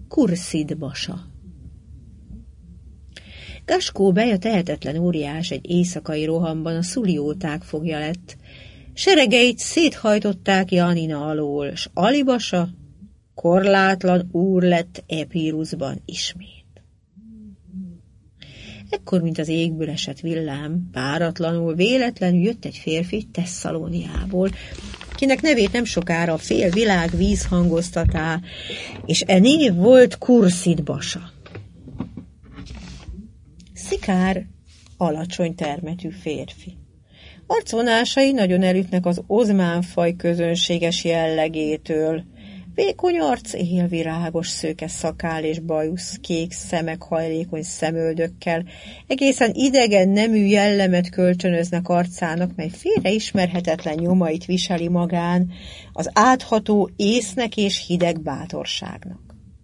Kurszid Basa. Gaskó bej, a tehetetlen óriás, egy éjszakai rohamban a szulióták fogja lett. Seregeit széthajtották Janina alól, s Ali Basa korlátlan úr lett Epirusban ismét. Ekkor, mint az égből esett villám, páratlanul, véletlenül jött egy férfi Tesszalóniából, kinek nevét nem sokára a fél világ vízhangoztatá, és e név volt Kurszid Basa. Szikár, alacsony termetű férfi. Arcvonásai nagyon elütnek az ozmánfaj közönséges jellegétől. Vékony arc, élvirágos szőke szakál és bajusz, kék szemek hajlékony szemöldökkel, egészen idegen nemű jellemet kölcsönöznek arcának, mely félreismerhetetlen nyomait viseli magán, az átható észnek és hideg bátorságnak.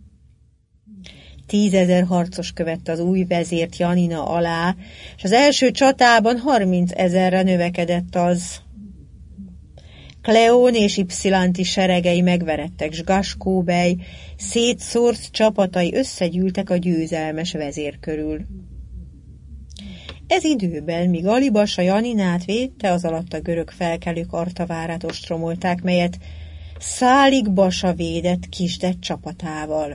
10 000 harcos követte az új vezért Janina alá, és az első csatában 30 000-re növekedett az. Kleón és Ypsilanti seregei megverettek, s Gaskó bej szétszórt csapatai összegyűltek a győzelmes vezér körül. Ez időben, míg Ali Basa Janinát védte, az alatt a görög felkelők Artavárát ostromolták, melyet Szálik Basa védett kisdett csapatával.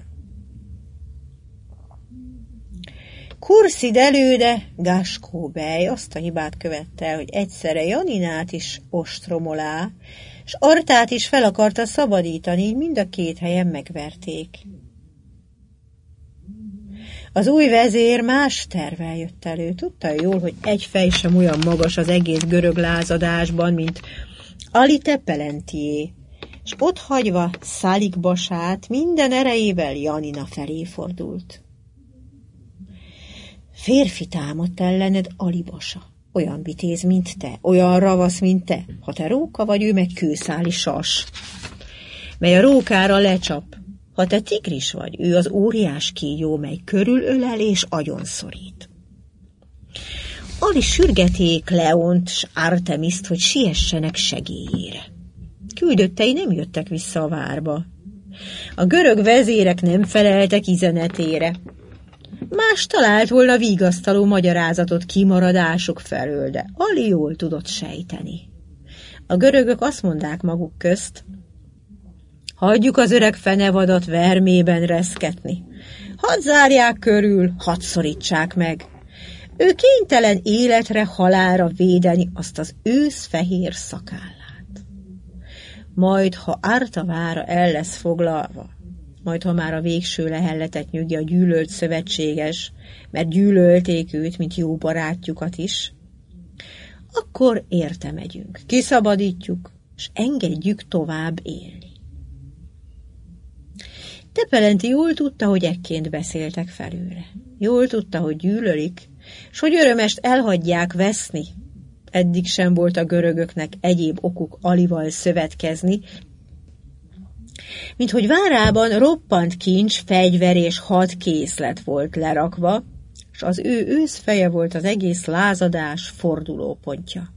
Kurszid előde, Gaskó bej azt a hibát követte, hogy egyszerre Janinát is ostromolá, s Artát is fel akarta szabadítani, így mind a két helyen megverték. Az új vezér más tervvel jött elő. Tudta jól, hogy egy fej sem olyan magas az egész görög lázadásban, mint Ali Tepelentié, és otthagyva Szálik Basát minden erejével Janina felé fordult. Férfi támadt ellened, Ali Basa. Olyan vitéz, mint te, olyan ravasz, mint te. Ha te róka vagy, ő meg kőszáli sas, mely a rókára lecsap. Ha te tigris vagy, ő az óriás kígyó, mely körülölel és agyonszorít. Ali sürgeti Kleont s Artemiszt, hogy siessenek segélyére. Küldöttei nem jöttek vissza a várba. A görög vezérek nem feleltek izenetére. Más talált volna vigasztaló magyarázatot kimaradások felől, de Ali jól tudott sejteni. A görögök azt mondták maguk közt, hagyjuk az öreg fenevadat vermében reszketni. Hadd zárják körül, hadd szorítsák meg. Ő kénytelen életre, halálra védeni azt az ősz fehér szakállát. Majd, ha Artavára el lesz foglalva, majd ha már a végső lehelletet nyugja a gyűlölt szövetséges, mert gyűlölték őt, mint jó barátjukat is, akkor érte megyünk, kiszabadítjuk, és engedjük tovább élni. Tepelenti jól tudta, hogy ekként beszéltek felőle. Jól tudta, hogy gyűlölik, s hogy örömest elhagyják veszni. Eddig sem volt a görögöknek egyéb okuk Alival szövetkezni, mint hogy várában roppant kincs, fegyver és hadkészlet volt lerakva, s az ő őszfeje volt az egész lázadás fordulópontja.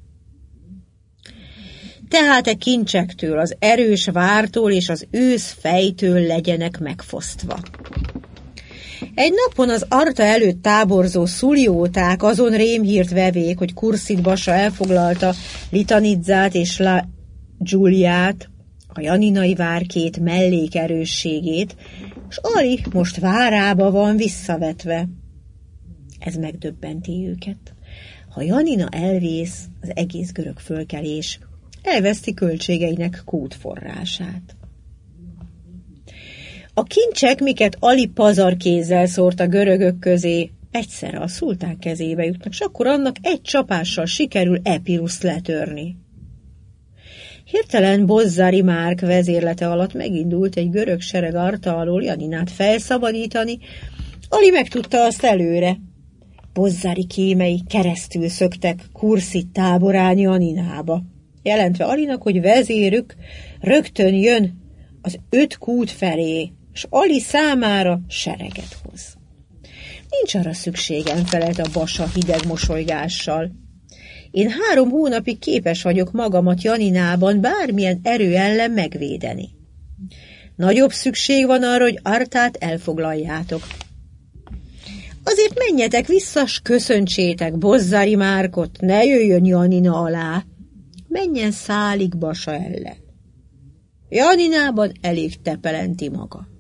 Tehát e kincsektől, az erős vártól és az őszfejtől legyenek megfosztva. Egy napon az Arta előtt táborzó szulióták azon rémhírt vevék, hogy Kurszid Basa elfoglalta Litanidzát és La Giuliát, a janinai vár két mellékerősségét, s Ali most várába van visszavetve. Ez megdöbbenti őket. Ha Janina elvész, az egész görög fölkelés elveszti költségeinek kútforrását. A kincsek, miket Ali pazarkézzel szórt a görögök közé, egyszerre a szultán kezébe jutnak, s akkor annak egy csapással sikerül Epiruszt letörni. Hirtelen Bozzari Márk vezérlete alatt megindult egy görög sereg Arta alól Janinát felszabadítani. Ali megtudta azt előre. Bozzari kémei keresztül szöktek Kurszid táborán Janinába, jelentve Alinak, hogy vezérük rögtön jön az 5 kút felé, s Ali számára sereget hoz. Nincs arra szükségem, felelt a Basa hideg mosolygással. Én 3 hónapig képes vagyok magamat Janinában bármilyen erő ellen megvédeni. Nagyobb szükség van arra, hogy Artát elfoglaljátok. Azért menjetek vissza, s köszöntsétek Bozzari Márkot, ne jöjjön Janina alá. Menjen Szálik-Basa ellen. Janinában elég tepelenti maga.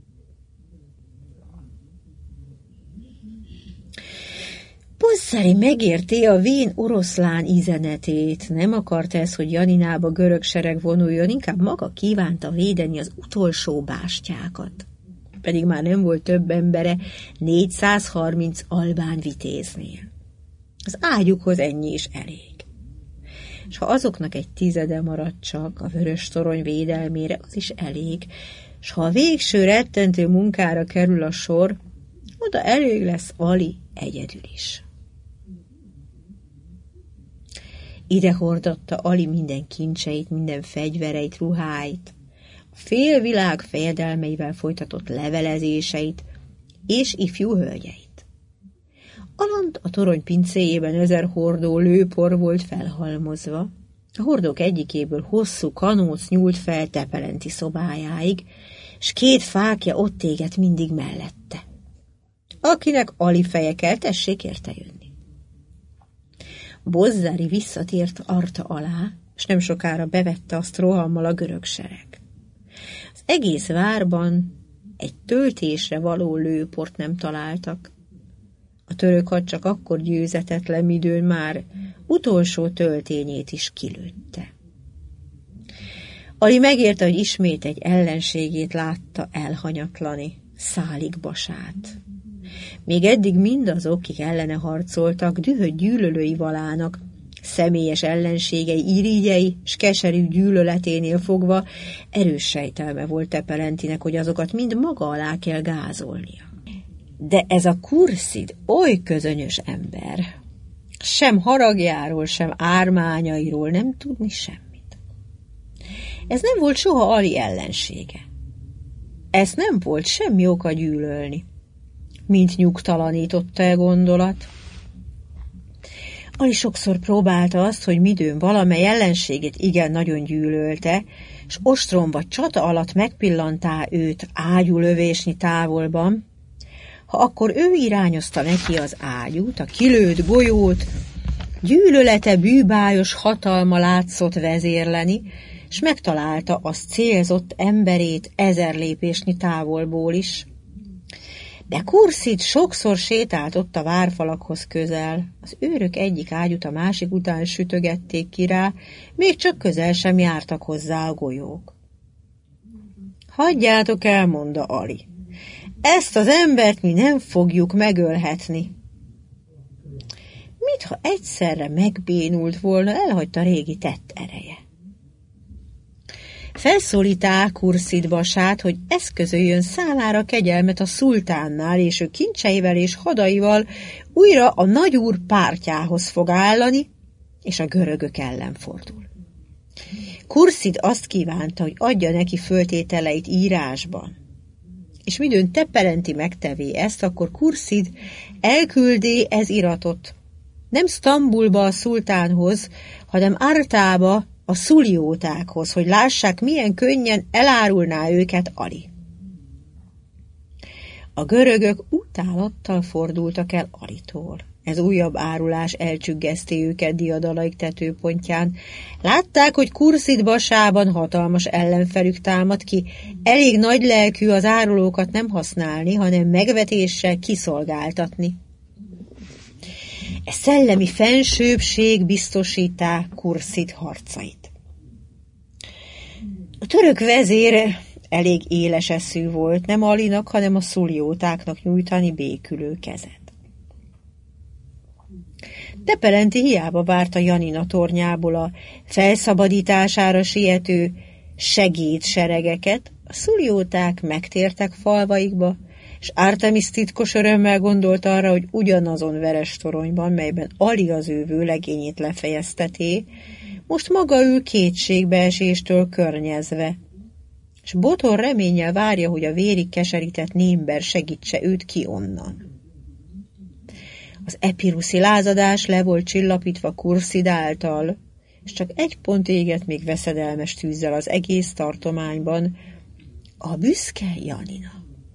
Bozzari megérti a vén oroszlán üzenetét. Nem akart ez, hogy Janinába görög sereg vonuljon, inkább maga kívánta védeni az utolsó bástyákat. Pedig már nem volt több embere 430 albán vitéznél. Az ágyukhoz ennyi is elég. És ha azoknak egy 10 maradt csak a vörös torony védelmére, az is elég, és ha a végső rettentő munkára kerül a sor, oda elég lesz Ali egyedül is. Ide hordatta Ali minden kincseit, minden fegyvereit, ruháit, a félvilág fejedelmeivel folytatott levelezéseit és ifjú hölgyeit. Alant a torony pincéjében 1000 hordó lőpor volt felhalmozva, a hordók egyikéből hosszú kanóc nyúlt fel Tepelenti szobájáig, s 2 fákja ott égett mindig mellette. Akinek Ali feje kell, tessék érte jönni. Bozzari visszatért Arta alá, és nem sokára bevette azt rohammal a görög sereg. Az egész várban egy töltésre való lőport nem találtak. A török had csak akkor győzetetlen, midőn már utolsó töltényét is kilőtte. Ali megérte, hogy ismét egy ellenségét látta elhanyatlani, Szálik-Basát. Még eddig mindazok, akik ellene harcoltak, dühött gyűlölői valának, személyes ellenségei, irigyei s keserű gyűlöleténél fogva erős sejtelme volt Tepelentinek, hogy azokat mind maga alá kell gázolnia. De ez a Khurszid oly közönyös ember, sem haragjáról, sem ármányairól nem tudni semmit. Ez nem volt soha Ali ellensége. Ezt nem volt semmi oka gyűlölni. Mint nyugtalanította e gondolat. Ali sokszor próbálta azt, hogy midőn valamely ellenségét igen nagyon gyűlölte, s ostrom vagy csata alatt megpillantá őt ágyulövésnyi távolban, ha akkor ő irányozta neki az ágyút, a kilőtt golyót, gyűlölete bűbájos hatalma látszott vezérleni, s megtalálta azt célzott emberét 1000 lépésnyi távolból is. De Khurszid sokszor sétált ott a várfalakhoz közel, az őrök egyik ágyút a másik után sütögették ki rá, még csak közel sem jártak hozzá a golyók. Hagyjátok el, mondta Ali. Ezt az embert mi nem fogjuk megölhetni. Mintha egyszerre megbénult volna, elhagyta régi tett ereje. Felszólítá Khurszid-Basát, hogy eszközöljön számára kegyelmet a szultánnál, és ő kincseivel és hadaival újra a nagyúr pártjához fog állani, és a görögök ellen fordul. Khurszid azt kívánta, hogy adja neki föltételeit írásban. És midőn Tepelenti megtevé ezt, akkor Khurszid elküldé ez iratot. Nem Sztambulba a szultánhoz, hanem Artába, a szuliótákhoz, hogy lássák, milyen könnyen elárulná őket Ali. A görögök utálattal fordultak el Alitól. Ez újabb árulás elcsüggeszté őket diadalaik tetőpontján. Látták, hogy Khurszid-Basában hatalmas ellenfelük támad ki, elég nagy lelkű az árulókat nem használni, hanem megvetéssel kiszolgáltatni. E szellemi fensőbbség biztosítá Khurszid harcait. A török vezér elég éles eszű volt, nem Alinak, hanem a szuliótáknak nyújtani békülő kezet. Tepelenti hiába várta Janina tornyából a felszabadítására siető segédseregeket, a szulióták megtértek falvaikba, és Artemis titkos örömmel gondolt arra, hogy ugyanazon veres toronyban, melyben Ali az ő vőlegényét lefejezteté, most maga ül kétségbeeséstől környezve, és Botor reménnyel várja, hogy a vérig keserített némber segítse őt ki onnan. Az epiruszi lázadás le volt csillapítva Khurszid által, és csak egy pont égett még veszedelmes tűzzel az egész tartományban, A büszke Janina.